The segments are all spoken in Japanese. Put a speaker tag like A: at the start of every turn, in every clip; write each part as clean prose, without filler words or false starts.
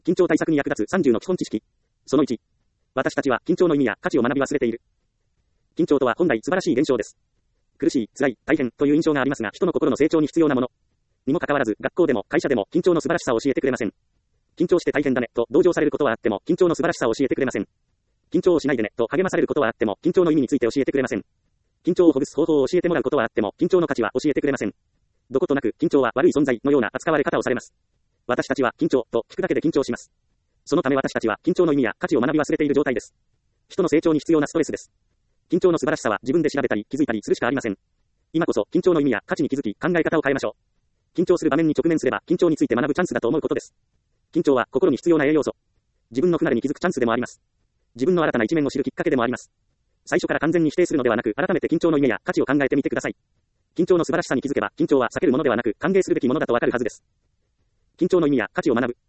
A: 緊張対策に役立つ30の基本知識。その1。私たちは緊張の意味や価値を学び忘れている。緊張とは本来素晴らしい現象です。苦しい、辛い、大変という印象がありますが、人の心の成長に必要なもの。にもかかわらず、学校でも会社でも緊張の素晴らしさを教えてくれません。緊張して大変だねと同情されることはあっても、緊張の素晴らしさを教えてくれません。緊張をしないでねと励まされることはあっても、緊張の意味について教えてくれません。緊張をほぐす方法を教えてもらうことはあっても、緊張の価値は教えてくれません。どことなく緊張は悪い存在のような扱われ方をされます。私たちは緊張と聞くだけで緊張します。そのため私たちは緊張の意味や価値を学び忘れている状態です。人の成長に必要なストレスです。緊張の素晴らしさは自分で調べたり気づいたりするしかありません。今こそ緊張の意味や価値に気づき考え方を変えましょう。緊張する場面に直面すれば緊張について学ぶチャンスだと思うことです。緊張は心に必要な栄養素。自分の不慣れに気づくチャンスでもあります。自分の新たな一面を知るきっかけでもあります。最初から完全に否定するのではなく、改めて緊張の意味や価値を考えてみてください。緊張の素晴らしさに気づけば、緊張は避けるものではなく、歓迎するべきものだとわかるはずです。緊張の意味や価値を学ぶ。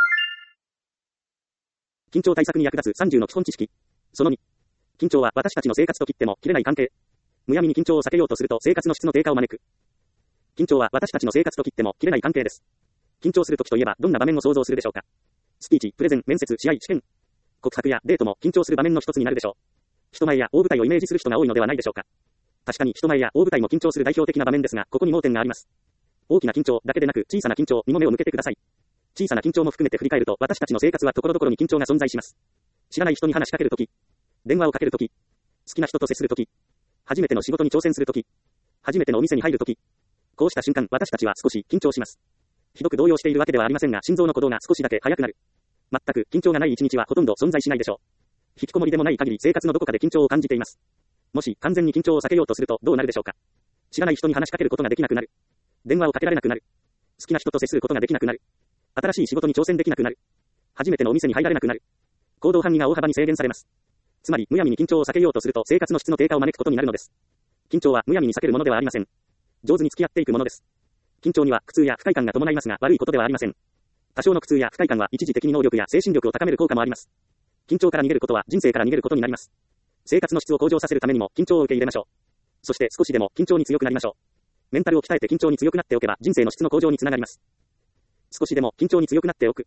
A: 緊張対策に役立つ30の基本知識。その2。緊張は私たちの生活と切っても切れない関係。むやみに緊張を避けようとすると生活の質の低下を招く。緊張は私たちの生活と切っても切れない関係です。緊張するときといえばどんな場面を想像するでしょうか。スピーチ、プレゼン、面接、試合、試験。告白やデートも緊張する場面の一つになるでしょう。人前や大舞台をイメージする人が多いのではないでしょうか。確かに人前や大舞台も緊張する代表的な場面ですが、ここに盲点があります。大きな緊張だけでなく小さな緊張にも目を向けてください。小さな緊張も含めて振り返ると、私たちの生活は所々に緊張が存在します。知らない人に話しかけるとき、電話をかけるとき、好きな人と接するとき、初めての仕事に挑戦するとき、初めてのお店に入るとき、こうした瞬間、私たちは少し緊張します。ひどく動揺しているわけではありませんが、心臓の鼓動が少しだけ速くなる。全く緊張がない一日はほとんど存在しないでしょう。引きこもりでもない限り生活のどこかで緊張を感じています。もし完全に緊張を避けようとするとどうなるでしょうか。知らない人に話しかけることができなくなる。電話をかけられなくなる。好きな人と接することができなくなる。新しい仕事に挑戦できなくなる。初めてのお店に入られなくなる。行動範囲が大幅に制限されます。つまり、むやみに緊張を避けようとすると生活の質の低下を招くことになるのです。緊張はむやみに避けるものではありません。上手に付き合っていくものです。緊張には苦痛や不快感が伴いますが悪いことではありません。多少の苦痛や不快感は一時的に能力や精神力を高める効果もあります。緊張から逃げることは人生から逃げることになります。生活の質を向上させるためにも緊張を受け入れましょう。そして少しでも緊張に強くなりましょう。メンタルを鍛えて緊張に強くなっておけば人生の質の向上につながります。少しでも緊張に強くなっておく。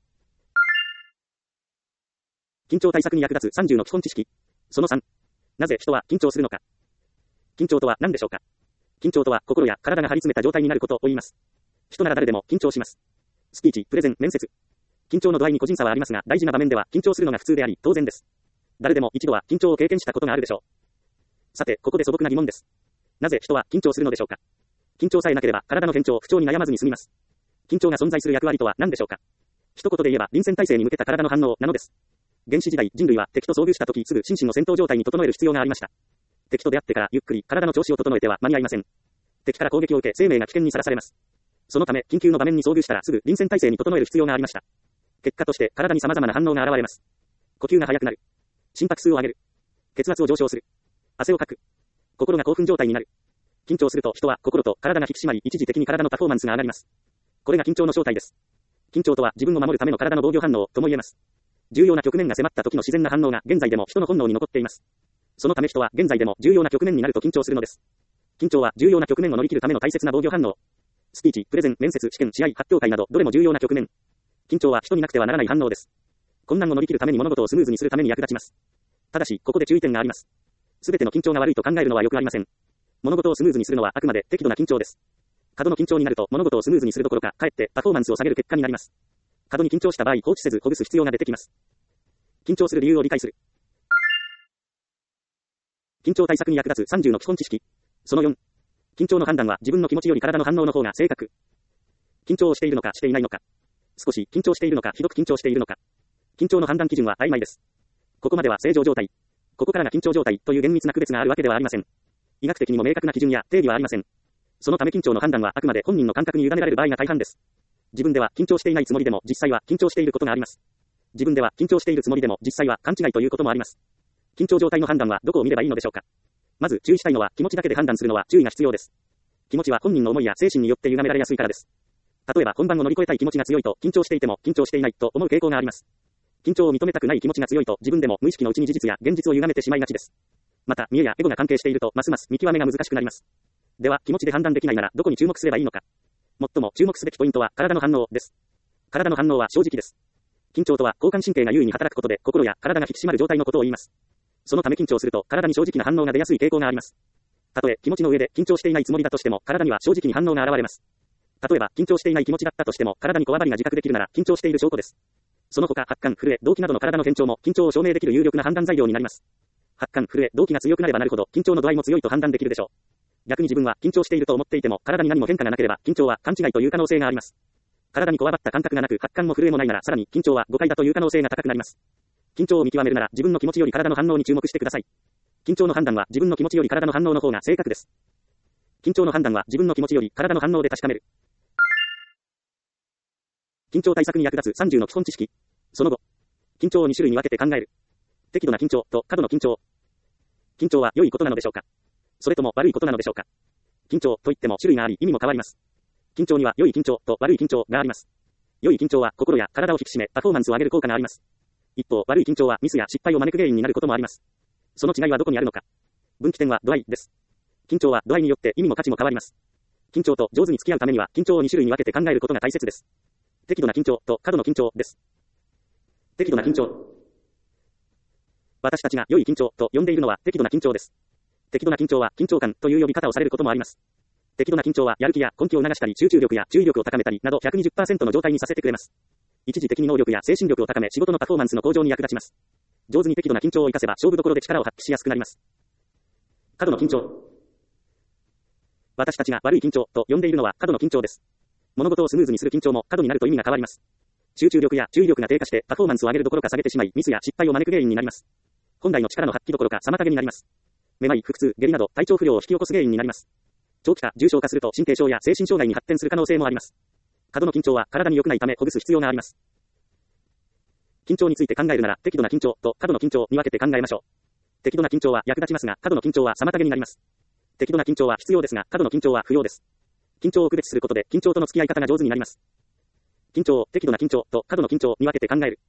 A: 緊張対策に役立つ30の基本知識。その3。なぜ人は緊張するのか。緊張とは何でしょうか。緊張とは心や体が張り詰めた状態になることを言います。人なら誰でも緊張します。スピーチ、プレゼン、面接。緊張の度合いに個人差はありますが、大事な場面では緊張するのが普通であり、当然です。誰でも一度は緊張を経験したことがあるでしょう。さて、ここで素朴な疑問です。なぜ人は緊張するのでしょうか。緊張さえなければ体の不調に悩まずに済みます。緊張が存在する役割とは何でしょうか。一言で言えば臨戦態勢に向けた体の反応なのです。原始時代、人類は敵と遭遇した時すぐ心身の戦闘状態に整える必要がありました。敵と出会ってからゆっくり体の調子を整えては間に合いません。敵から攻撃を受け生命が危険にさらされます。そのため緊急の場面に遭遇したらすぐ臨戦態勢に整える必要がありました。結果として体に様々な反応が現れます。呼吸が速くなる。心拍数を上げる。血圧を上昇する。汗をかく。心が興奮状態になる。緊張すると人は心と体が引き締まり一時的に体のパフォーマンスが上がります。これが緊張の正体です。緊張とは自分を守るための体の防御反応とも言えます。重要な局面が迫った時の自然な反応が現在でも人の本能に残っています。そのため人は現在でも重要な局面になると緊張するのです。緊張は重要な局面を乗り切るための大切な防御反応。スピーチ、プレゼン、面接、試験、試合、発表会などどれも重要な局面。緊張は人になくてはならない反応です。困難を乗り切るために物事をスムーズにするために役立ちます。ただし、ここで注意点があります。すべての緊張が悪いと考えるのはよくありません。物事をスムーズにするのはあくまで適度な緊張です。過度の緊張になると物事をスムーズにするどころか、かえってパフォーマンスを下げる結果になります。過度に緊張した場合、放置せずほぐす必要が出てきます。緊張する理由を理解する。緊張対策に役立つ30の基本知識。その4。緊張の判断は自分の気持ちより体の反応の方が正確。緊張をしているのかしていないのか。少し緊張しているのかひどく緊張しているのか。緊張の判断基準は曖昧です。ここまでは正常状態。ここからが緊張状態という厳密な区別があるわけではありません。医学的にも明確な基準や定義はありません。そのため緊張の判断はあくまで本人の感覚に委ねられる場合が大半です。自分では緊張していないつもりでも実際は緊張していることがあります。自分では緊張しているつもりでも実際は勘違いということもあります。緊張状態の判断はどこを見ればいいのでしょうか。まず注意したいのは気持ちだけで判断するのは注意が必要です。気持ちは本人の思いや精神によって歪められやすいからです。例えば本番を乗り越えたい気持ちが強いと緊張していても緊張していないと思う傾向があります。緊張を認めたくない気持ちが強いと自分でも無意識のうちに事実や現実を歪めてしまいがちです。また見栄やエゴが関係しているとますます見極めが難しくなります。では気持ちで判断できないならどこに注目すればいいのか。最も注目すべきポイントは体の反応です。体の反応は正直です。 緊張とは交感神経が優位に働くことで心や体が引き締まる状態のことを言います。そのため緊張すると体に正直な反応が出やすい傾向があります。たとえ気持ちの上で緊張していないつもりだとしても体には正直に反応が現れます。例えば緊張していない気持ちだったとしても体にこわばりが自覚できるなら緊張している証拠です。その他発汗、震え、動悸などの体の転調も緊張を証明できる有力な判断材料になります。発汗、震え、動悸が強くなればなるほど緊張の度合いも強いと判断できるでしょう。逆に自分は緊張していると思っていても体に何も変化がなければ緊張は勘違いという可能性があります。体にこわばった感覚がなく発汗も震えもないならさらに緊張は誤解だという可能性が高くなります。緊張を見極めるなら自分の気持ちより体の反応に注目してください。緊張の判断は自分の気持ちより体の反応の方が正確です。緊張の判断は自分の気持ちより体の反応で確かめる。緊張対策に役立つ30の基本知識。その後、緊張を2種類に分けて考える。適度な緊張と過度の緊張。緊張は良いことなのでしょうか？それとも悪いことなのでしょうか？緊張といっても種類があり意味も変わります。緊張には良い緊張と悪い緊張があります。良い緊張は心や体を引き締めパフォーマンスを上げる効果があります。一方、悪い緊張はミスや失敗を招く原因になることもあります。その違いはどこにあるのか。分岐点は度合いです。緊張は度合いによって意味も価値も変わります。緊張と上手に付き合うためには緊張を2種類に分けて考えることが大切です。適度な緊張と過度の緊張です。適度な緊張。私たちが良い緊張と呼んでいるのは適度な緊張です。適度な緊張は緊張感という呼び方をされることもあります。適度な緊張はやる気や根気を促したり集中力や注意力を高めたりなど 120% の状態にさせてくれます。一時的に能力や精神力を高め仕事のパフォーマンスの向上に役立ちます。上手に適度な緊張を活かせば勝負どころで力を発揮しやすくなります。過度の緊張。私たちが悪い緊張と呼んでいるのは過度の緊張です。物事をスムーズにする緊張も過度になると意味が変わります。集中力や注意力が低下してパフォーマンスを上げるどころか下げてしまいミスや失敗を招く原因になります。本来の力の発揮どころか妨げになります。めまい、腹痛、下痢など体調不良を引き起こす原因になります。長期化、重症化すると神経症や精神障害に発展する可能性もあります。過度の緊張は体に良くないためほぐす必要があります。緊張について考えるなら適度な緊張と過度の緊張に分けて考えましょう。適度な緊張は役立ちますが過度の緊張は妨げになります。適度な緊張は必要ですが過度の緊張は不要です。緊張を区別することで緊張との付き合い方が上手になります。緊張を適度な緊張と過度の緊張に分けて考える。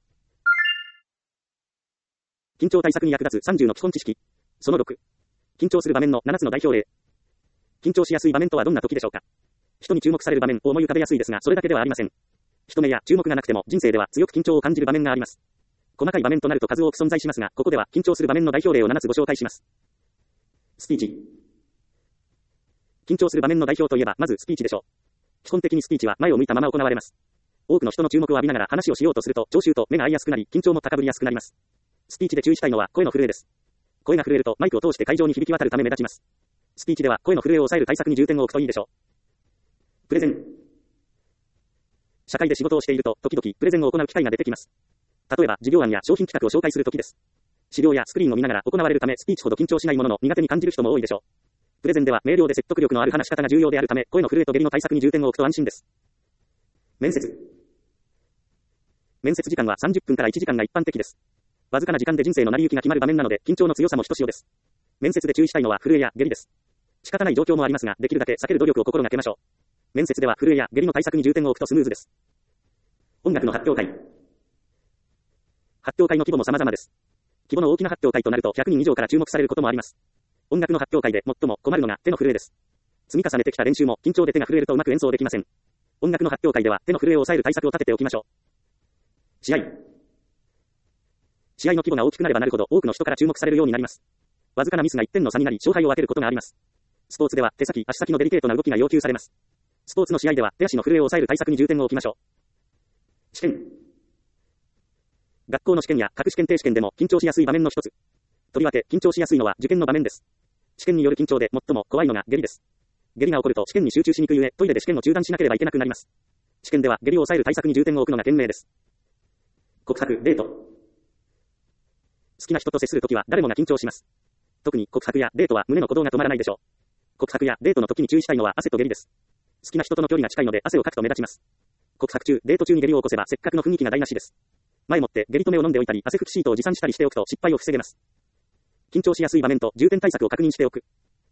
A: 緊張対策に役立つ30の基本知識。その6。緊張する場面の7つの代表例。緊張しやすい場面とはどんな時でしょうか？人に注目される場面を思い浮かべやすいですがそれだけではありません。人目や注目がなくても人生では強く緊張を感じる場面があります。細かい場面となると数多く存在しますがここでは緊張する場面の代表例を7つご紹介します。スピーチ。緊張する場面の代表といえばまずスピーチでしょう。基本的にスピーチは前を向いたまま行われます。多くの人の注目を浴びながら話をしようとすると聴衆と目が合いやすくなり緊張も高ぶりやすくなります。スピーチで注意したいのは声の震えです。声が震えるとマイクを通して会場に響き渡るため目立ちます。スピーチでは声の震えを抑える対策に重点を置くといいでしょう。プレゼン。社会で仕事をしていると時々プレゼンを行う機会が出てきます。例えば事業案や商品企画を紹介するときです。資料やスクリーンを見ながら行われるためスピーチほど緊張しないものの苦手に感じる人も多いでしょう。プレゼンでは明瞭で説得力のある話し方が重要であるため声の震えと下痢の対策に重点を置くと安心です。面接。面接時間は30分から1時間が一般的です。わずかな時間で人生の成り行きが決まる場面なので緊張の強さもひとしおです。面接で注意したいのは震えや下痢です。仕方ない状況もありますができるだけ避ける努力を心がけましょう。面接では震えや下痢の対策に重点を置くとスムーズです。音楽の発表会。発表会の規模も様々です。規模の大きな発表会となると100人以上から注目されることもあります。音楽の発表会で最も困るのが手の震えです。積み重ねてきた練習も緊張で手が震えるとうまく演奏できません。音楽の発表会では手の震えを抑える対策を立てておきましょう。試合。試合の規模が大きくなればなるほど多くの人から注目されるようになります。わずかなミスが1点の差になり勝敗を分けることがあります。スポーツでは手先、足先のデリケートな動きが要求されます。スポーツの試合では手足の震えを抑える対策に重点を置きましょう。試験。学校の試験や各試験定試験でも緊張しやすい場面の一つ。とりわけ緊張しやすいのは受験の場面です。試験による緊張で最も怖いのが下痢です。下痢が起こると試験に集中しにくい上、トイレで試験を中断しなければいけなくなります。試験では下痢を抑える対策に重点を置くのが賢明です。告白、デート。好きな人と接するときは誰もが緊張します。特に告白やデートは胸の鼓動が止まらないでしょう。告白やデートの時に注意したいのは汗と下痢です。好きな人との距離が近いので汗をかくと目立ちます。告白中、デート中に下痢を起こせばせっかくの雰囲気が台無しです。前もって下痢止めを飲んでおいたり汗拭きシートを持参したりしておくと失敗を防げます。緊張しやすい場面と重点対策を確認しておく。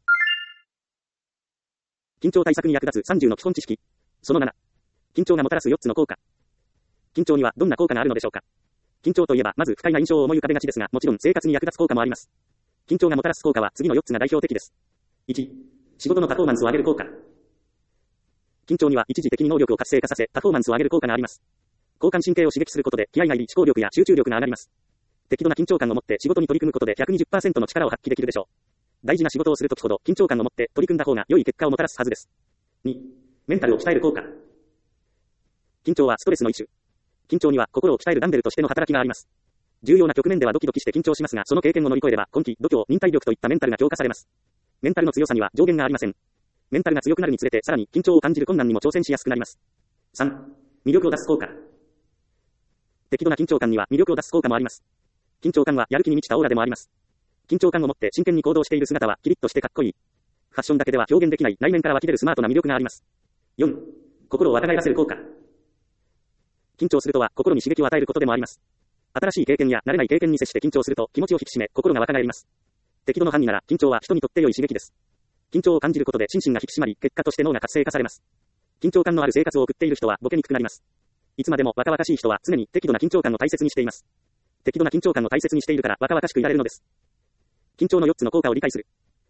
A: 緊張対策に役立つ30の基本知識。その7。緊張がもたらす4つの効果。緊張にはどんな効果があるのでしょうか。緊張といえばまず不快な印象を思い浮かべがちですがもちろん生活に役立つ効果もあります。緊張がもたらす効果は次の4つが代表的です。1、仕事のパフォーマンスを上げる効果。緊張には一時的に能力を活性化させパフォーマンスを上げる効果があります。 交感神経を刺激することで気合が入り思考力や集中力が上がります。適度な緊張感を持って仕事に取り組むことで 120% の力を発揮できるでしょう。大事な仕事をするときほど緊張感を持って取り組んだ方が良い結果をもたらすはずです。2、メンタルを鍛える効果。緊張はストレスの一種。緊張には心を鍛えるダンベルとしての働きがあります。重要な局面ではドキドキして緊張しますが、その経験を乗り越えれば根気、度胸、忍耐力といったメンタルが強化されます。メンタルの強さには上限がありません。メンタルが強くなるにつれてさらに緊張を感じる困難にも挑戦しやすくなります。3、魅力を出す効果。適度な緊張感には魅力を出す効果もあります。緊張感はやる気に満ちたオーラでもあります。緊張感を持って真剣に行動している姿はキリッとしてかっこいい。ファッションだけでは表現できない内面から湧き出るスマートな魅力があります。4、心を若返らせる効果。緊張するとは心に刺激を与えることでもあります。新しい経験や慣れない経験に接して緊張すると気持ちを引き締め心が若返ります。適度の範囲なら緊張は人にとって良い刺激です。緊張を感じることで心身が引き締まり、結果として脳が活性化されます。緊張感のある生活を送っている人はボケにくくなります。いつまでも若々しい人は常に適度な緊張感を大切にしています。適度な緊張感を大切にしているから若々しくいられるのです。緊張の4つの効果を理解する。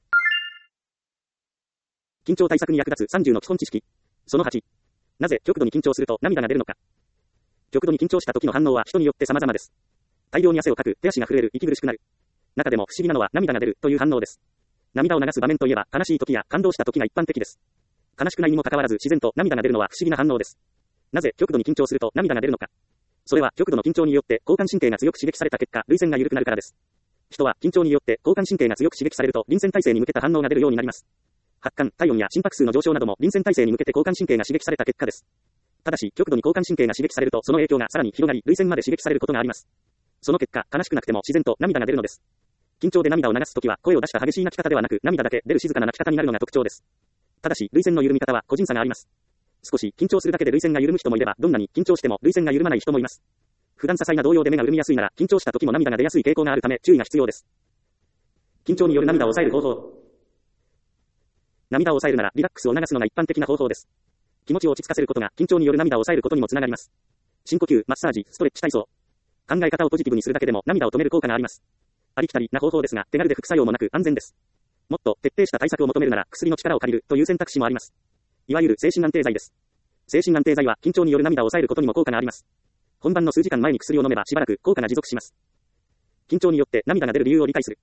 A: 緊張対策に役立つ30の基本知識。その8。なぜ極度に緊張すると涙が出るのか。極度に緊張した時の反応は人によって様々です。大量に汗をかく、手足が震える、息苦しくなる。中でも不思議なのは涙が出るという反応です。涙を流す場面といえば悲しい時や感動した時が一般的です。悲しくないにもかかわらず自然と涙が出るのは不思議な反応です。なぜ極度に緊張すると涙が出るのか。それは極度の緊張によって交感神経が強く刺激された結果、涙腺が緩くなるからです。人は緊張によって交感神経が強く刺激されると臨戦態勢に向けた反応が出るようになります。発汗、体温や心拍数の上昇なども臨戦態勢に向けて交感神経が刺激された結果です。ただし極度に交感神経が刺激されるとその影響がさらに広がり涙腺まで刺激されることがあります。その結果、悲しくなくても自然と涙が出るのです。緊張で涙を流すときは声を出した激しい泣き方ではなく涙だけ出る静かな泣き方になるのが特徴です。ただし涙腺の緩み方は個人差があります。少し緊張するだけで涙腺が緩む人もいればどんなに緊張しても涙腺が緩まない人もいます。普段些細な動揺で目が潤みやすいなら緊張した時も涙が出やすい傾向があるため注意が必要です。緊張による涙を抑える方法。涙を抑えるならリラックスを促すのが一般的な方法です。気持ちを落ち着かせることが緊張による涙を抑えることにもつながります。深呼吸、マッサージ、ストレッチ体操。考え方をポジティブにするだけでも涙を止める効果があります。ありきたりな方法ですが手軽で副作用もなく安全です。もっと徹底した対策を求めるなら薬の力を借りるという選択肢もあります。いわゆる精神安定剤です。精神安定剤は緊張による涙を抑えることにも効果があります。本番の数時間前に薬を飲めばしばらく効果が持続します。緊張によって涙が出る理由を理解する。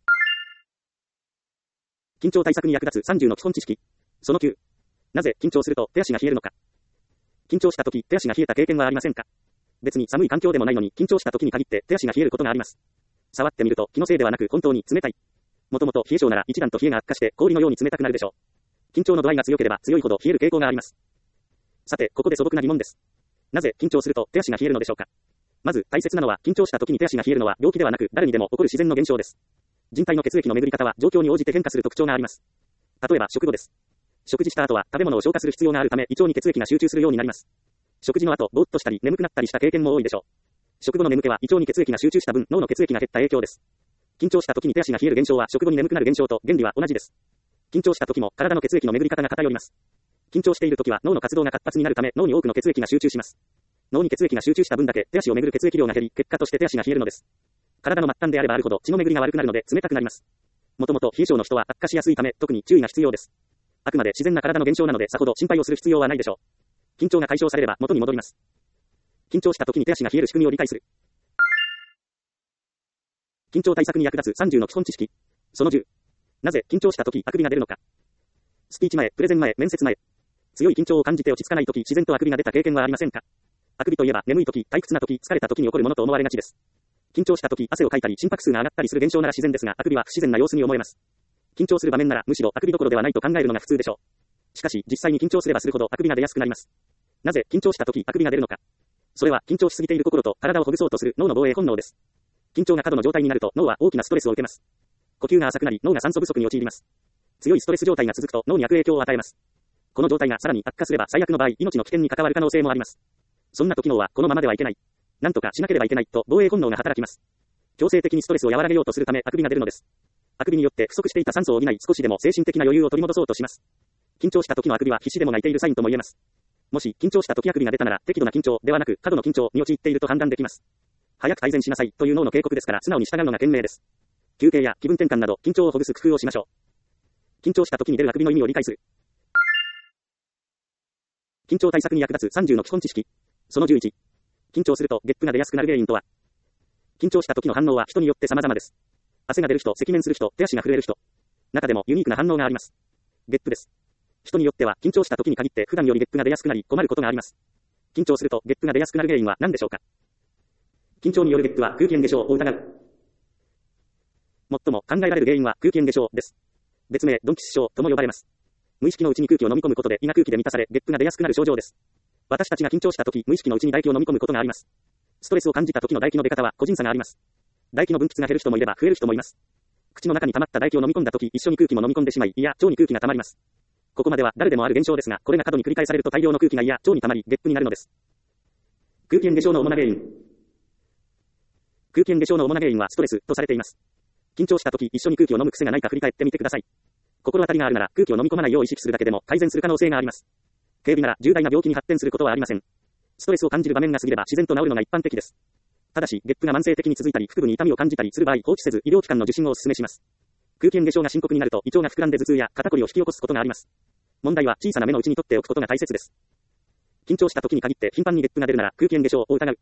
A: 緊張対策に役立つ30の基本知識。その9。なぜ緊張すると手足が冷えるのか。緊張した時手足が冷えた経験はありませんか。別に寒い環境でもないのに緊張した時に限って手足が冷えることがあります。触ってみると気のせいではなく本当に冷たい。もともと冷え性なら一段と冷えが悪化して氷のように冷たくなるでしょう。緊張の度合いが強ければ強いほど冷える傾向があります。さて、ここで素朴な疑問です。なぜ緊張すると手足が冷えるのでしょうか。まず大切なのは緊張した時に手足が冷えるのは病気ではなく誰にでも起こる自然の現象です。人体の血液の巡り方は状況に応じて変化する特徴があります。例えば食後です。食事した後は食べ物を消化する必要があるため胃腸に血液が集中するようになります。食事の後、ぼーっとしたり眠くなったりした経験も多いでしょう。食後の眠気は胃腸に血液が集中した分脳の血液が減った影響です。緊張した時に手足が冷える現象は食後に眠くなる現象と原理は同じです。緊張した時も体の血液の巡り方が偏ります。緊張している時は脳の活動が活発になるため脳に多くの血液が集中します。脳に血液が集中した分だけ手足を巡る血液量が減り結果として手足が冷えるのです。体の末端であればあるほど血の巡りが悪くなるので冷たくなります。もともと冷え性の人は悪化しやすいため特に注意が必要です。あくまで自然な体の現象なのでさほど心配をする必要はないでしょう。緊張が解消されれば元に戻ります。緊張した時に手足が冷える仕組みを理解する。緊張対策に役立つ30の基本知識。その10。なぜ緊張した時あくびが出るのか。スピーチ前、プレゼン前、面接前。強い緊張を感じて落ち着かない時自然とあくびが出た経験はありませんか。あくびといえば眠い時、退屈な時、疲れた時に起こるものと思われがちです。緊張した時汗をかいたり心拍数が上がったりする現象なら自然ですがあくびは不自然な様子に思えます。緊張する場面ならむしろあくびどころではないと考えるのが普通でしょう。しかし実際に緊張すればするほどあくびが出やすくなります。なぜ緊張した時あくびが出るのか。それは緊張しすぎている心と体をほぐそうとする脳の防衛本能です。緊張が過度の状態になると脳は大きなストレスを受けます。呼吸が浅くなり脳が酸素不足に陥ります。強いストレス状態が続くと脳に悪影響を与えます。この状態がさらに悪化すれば最悪の場合命の危険に関わる可能性もあります。そんな時脳はこのままではいけない。なんとかしなければいけないと防衛本能が働きます。強制的にストレスを和らげようとするためあくびが出るのです。あくびによって不足していた酸素を補い少しでも精神的な余裕を取り戻そうとします。緊張した時のあくびは必死でも泣いているサインとも言えます。もし緊張した時あくびが出たなら適度な緊張ではなく過度の緊張に陥っていると判断できます。早く改善しなさいという脳の警告ですから素直に従うのが賢明です。休憩や気分転換など緊張をほぐす工夫をしましょう。緊張した時に出るあくびの意味を理解する。緊張対策に役立つ30の基本知識。その11。 緊張すると、ゲップが出やすくなる原因とは。緊張した時の反応は人によって様々です。汗が出る人、赤面する人、手足が震える人。中でもユニークな反応があります。ゲップです。人によっては、緊張した時に限って普段よりゲップが出やすくなり、困ることがあります。緊張すると、ゲップが出やすくなる原因は何でしょうか。緊張によるゲップは空気炎現象を疑う。最も考えられる原因は空気炎現象です。別名、ドンキス症とも呼ばれます。無意識のうちに空気を飲み込むことで胃が空気で満たされ、ゲップが出やすくなる症状です。私たちが緊張した時、無意識のうちに唾液を飲み込むことがあります。ストレスを感じた時の唾液の出方は個人差があります。唾液の分泌が減る人もいれば増える人もいます。口の中に溜まった唾液を飲み込んだ時、一緒に空気も飲み込んでしまい、胃や腸に空気が溜まります。ここまでは誰でもある現象ですが、これが過度に繰り返されると大量の空気が胃や腸に溜まり、ゲップになるのです。空気炎現象の主な原因。空気炎現象の主な原因はストレスとされています。緊張した時、一緒に空気を飲む癖がないか振り返ってみてください。心当たりがあるなら、空気を飲み込まないよう意識するだけでも改善する可能性があります。軽微なら重大な病気に発展することはありません。ストレスを感じる場面が過ぎれば自然と治るのが一般的です。ただし、ゲップが慢性的に続いたり、腹部に痛みを感じたりする場合、放置せず医療機関の受診をお勧めします。空気炎現象が深刻になると、胃腸が膨らんで頭痛や肩こりを引き起こすことがあります。問題は小さな目のうちに取っておくことが大切です。緊張した時に限って頻繁にゲップが出るなら空気炎現象を疑う。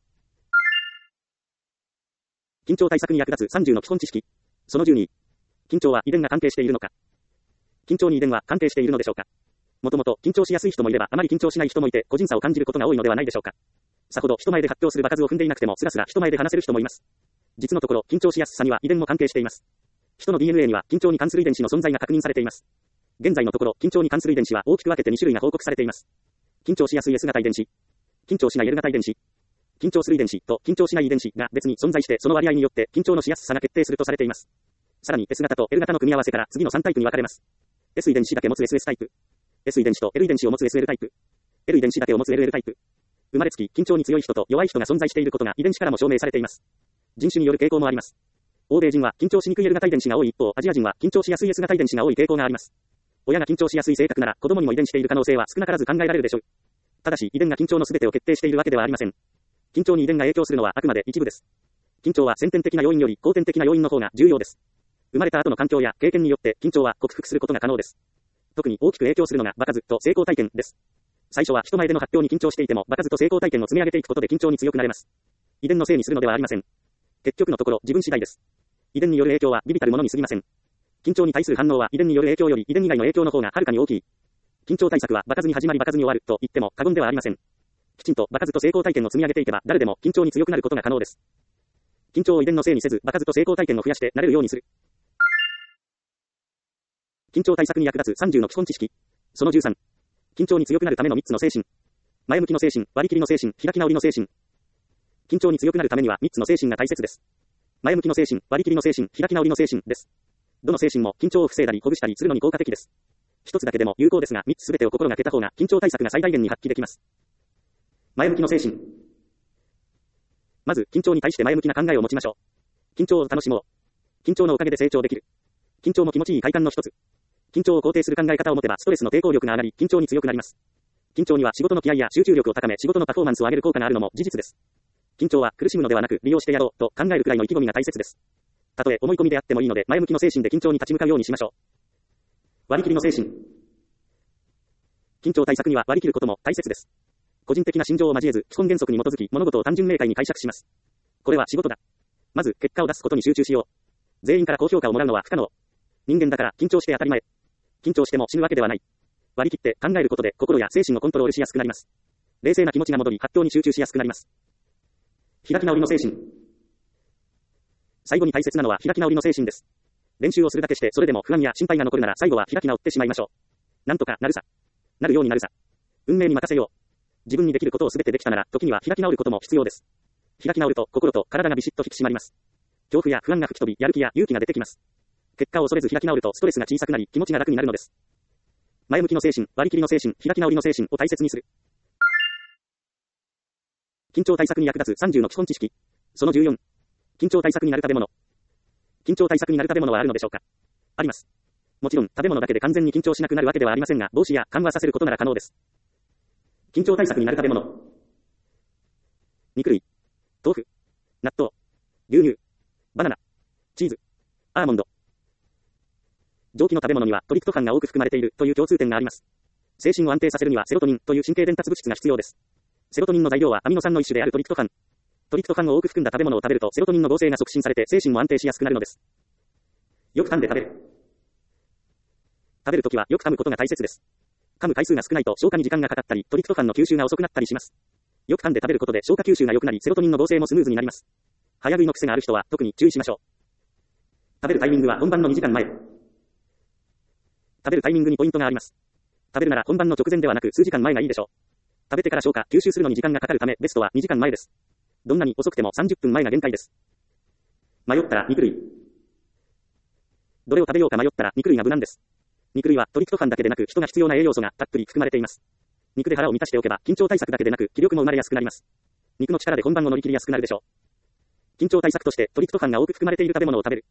A: 緊張対策に役立つ30の基本知識。その12。緊張は遺伝が関係しているのか。緊張に遺伝は関係しているのでしょうか。もともと緊張しやすい人もいればあまり緊張しない人もいて個人差を感じることが多いのではないでしょうか。さほど人前で発表する場数を踏んでいなくてもスラスラ人前で話せる人もいます。実のところ緊張しやすさには遺伝も関係しています。人の DNA には緊張に関する遺伝子の存在が確認されています。現在のところ緊張に関する遺伝子は大きく分けて2種類が報告されています。緊張しやすい S 型遺伝子、緊張しない L 型遺伝子、緊張する遺伝子と緊張しない遺伝子が別に存在してその割合によって緊張のしやすさが決定するとされています。さらに S 型と L 型の組み合わせから次の3タイプに分かれます。S 遺伝子だけ持つ SS タイプ、S 遺伝子と L 遺伝子を持つ SL タイプ、L 遺伝子だけを持つ LL タイプ。生まれつき緊張に強い人と弱い人が存在していることが遺伝子からも証明されています。人種による傾向もあります。欧米人は緊張しにくい L 型遺伝子が多い一方、アジア人は緊張しやすい S 型遺伝子が多い傾向があります。親が緊張しやすい性格なら子供にも遺伝している可能性は少なからず考えられるでしょう。ただし遺伝が緊張の全てを決定しているわけではありません。緊張に遺伝が影響するのはあくまで一部です。緊張は先天的な要因より後天的な要因の方が重要です。生まれた後の環境や経験によって緊張は克服することが可能です。特に大きく影響するのが場数と成功体験です。最初は人前での発表に緊張していても場数と成功体験を積み上げていくことで緊張に強くなれます。遺伝のせいにするのではありません。結局のところ自分次第です。遺伝による影響は微々たるものに過ぎません。緊張に対する反応は遺伝による影響より遺伝以外の影響の方がはるかに大きい。緊張対策は場数に始まり場数に終わると言っても過言ではありません。きちんと場数と成功体験を積み上げていけば誰でも緊張に強くなることが可能です。緊張を遺伝のせいにせず場数と成功体験を増やしてなれるようにする。緊張対策に役立つ30の基本知識。その13。緊張に強くなるための3つの精神。前向きの精神、割り切りの精神、開き直りの精神。緊張に強くなるためには3つの精神が大切です。前向きの精神、割り切りの精神、開き直りの精神です。どの精神も緊張を防いだりほぐしたりするのに効果的です。一つだけでも有効ですが3つすべてを心がけた方が緊張対策が最大限に発揮できます。前向きの精神。まず緊張に対して前向きな考えを持ちましょう。緊張を楽しもう。緊張のおかげで成長できる。緊張も気持ちいい快感の一つ。緊張を肯定する考え方を持てばストレスの抵抗力が上がり緊張に強くなります。緊張には仕事の気合や集中力を高め仕事のパフォーマンスを上げる効果があるのも事実です。緊張は苦しむのではなく利用してやろうと考えるくらいの意気込みが大切です。たとえ思い込みであってもいいので前向きの精神で緊張に立ち向かうようにしましょう。割り切りの精神。緊張対策には割り切ることも大切です。個人的な心情を交えず基本原則に基づき物事を単純明快に解釈します。これは仕事だ。まず結果を出すことに集中しよう。全員から高評価をもらうのは不可能。人間だから緊張して当たり前。緊張しても死ぬわけではない。割り切って考えることで心や精神をコントロールしやすくなります。冷静な気持ちが戻り発表に集中しやすくなります。開き直りの精神。最後に大切なのは開き直りの精神です。練習をするだけしてそれでも不安や心配が残るなら最後は開き直ってしまいましょう。なんとかなるさ。なるようになるさ。運命に任せよう。自分にできることをすべてできたなら時には開き直ることも必要です。開き直ると心と体がビシッと引き締まります。恐怖や不安が吹き飛びやる気や勇気が出てきます。結果を恐れず開き直るとストレスが小さくなり気持ちが楽になるのです。前向きの精神、割り切りの精神、開き直りの精神を大切にする。緊張対策に役立つ30の基本知識。その14。緊張対策になる食べ物。緊張対策になる食べ物はあるのでしょうか。あります。もちろん食べ物だけで完全に緊張しなくなるわけではありませんが、防止や緩和させることなら可能です。緊張対策になる食べ物。肉類、豆腐、納豆、牛乳、バナナ、チーズ、アーモンド。上記の食べ物にはトリプトファンが多く含まれているという共通点があります。精神を安定させるにはセロトニンという神経伝達物質が必要です。 セロトニンの材料はアミノ酸の一種であるトリプトファン。トリプトファンを多く含んだ食べ物を食べるとセロトニンの合成が促進されて精神も安定しやすくなるのです。よく噛んで食べる。食べるときはよく噛むことが大切です。噛む回数が少ないと消化に時間がかかったり、トリプトファンの吸収が遅くなったりします。よく噛んで食べることで消化吸収が良くなり、セロトニンの合成もスムーズになります。早食いの癖がある人は特に注意しましょう。食べるタイミングは本番の2時間前。食べるタイミングにポイントがあります。食べるなら本番の直前ではなく数時間前がいいでしょう。食べてから消化、吸収するのに時間がかかるため、ベストは2時間前です。どんなに遅くても30分前が限界です。迷ったら肉類。どれを食べようか迷ったら肉類が無難です。肉類はトリプトファンだけでなく人が必要な栄養素がたっぷり含まれています。肉で腹を満たしておけば緊張対策だけでなく気力も生まれやすくなります。肉の力で本番を乗り切りやすくなるでしょう。緊張対策としてトリプトファンが多く含まれている食べ物を食べる。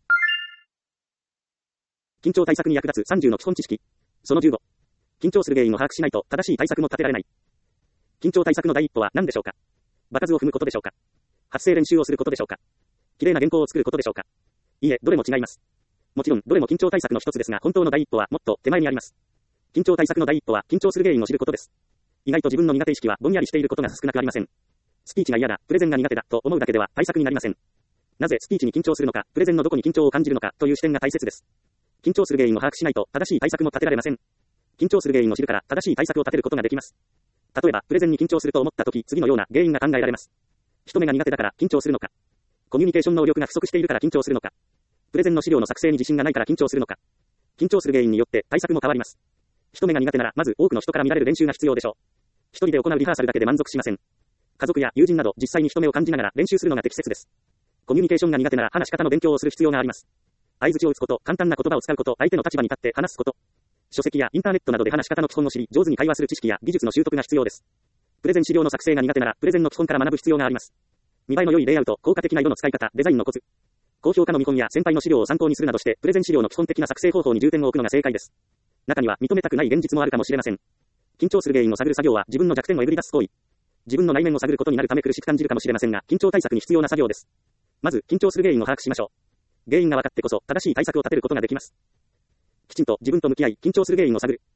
A: 緊張対策に役立つ30の基本知識。その15。緊張する原因を把握しないと正しい対策も立てられない。緊張対策の第一歩は何でしょうか。場数を踏むことでしょうか。発声練習をすることでしょうか。綺麗な原稿を作ることでしょうか。いいえ、どれも違います。もちろん、どれも緊張対策の一つですが、本当の第一歩はもっと手前にあります。緊張対策の第一歩は、緊張する原因を知ることです。意外と自分の苦手意識はぼんやりしていることが少なくありません。スピーチが嫌だ、プレゼンが苦手だと思うだけでは対策になりません。なぜスピーチに緊張するのか、プレゼンのどこに緊張を感じるのかという視点が大切です。緊張する原因を把握しないと正しい対策も立てられません。緊張する原因を知るから正しい対策を立てることができます。例えば、プレゼンに緊張すると思ったとき、次のような原因が考えられます。人目が苦手だから緊張するのか。コミュニケーション能力が不足しているから緊張するのか。プレゼンの資料の作成に自信がないから緊張するのか。緊張する原因によって対策も変わります。人目が苦手なら、まず多くの人から見られる練習が必要でしょう。一人で行うリハーサルだけで満足しません。家族や友人など実際に人目を感じながら練習するのが適切です。コミュニケーションが苦手なら話し方の勉強をする必要があります。相槌を打つこと、簡単な言葉を使うこと、相手の立場に立って話すこと。書籍やインターネットなどで話し方の基本を知り、上手に会話する知識や技術の習得が必要です。プレゼン資料の作成が苦手なら、プレゼンの基本から学ぶ必要があります。見栄えの良いレイアウト、効果的な色の使い方、デザインのコツ。高評価の見本や先輩の資料を参考にするなどして、プレゼン資料の基本的な作成方法に重点を置くのが正解です。中には認めたくない現実もあるかもしれません。緊張する原因を探る作業は自分の弱点をえぐり出す行為。自分の内面を探ることになるため苦しく感じるかもしれませんが、緊張対策に必要な作業です。まず、緊張する原因を把握しましょう。原因が分かってこそ、正しい対策を立てることができます。きちんと自分と向き合い、緊張する原因を探る。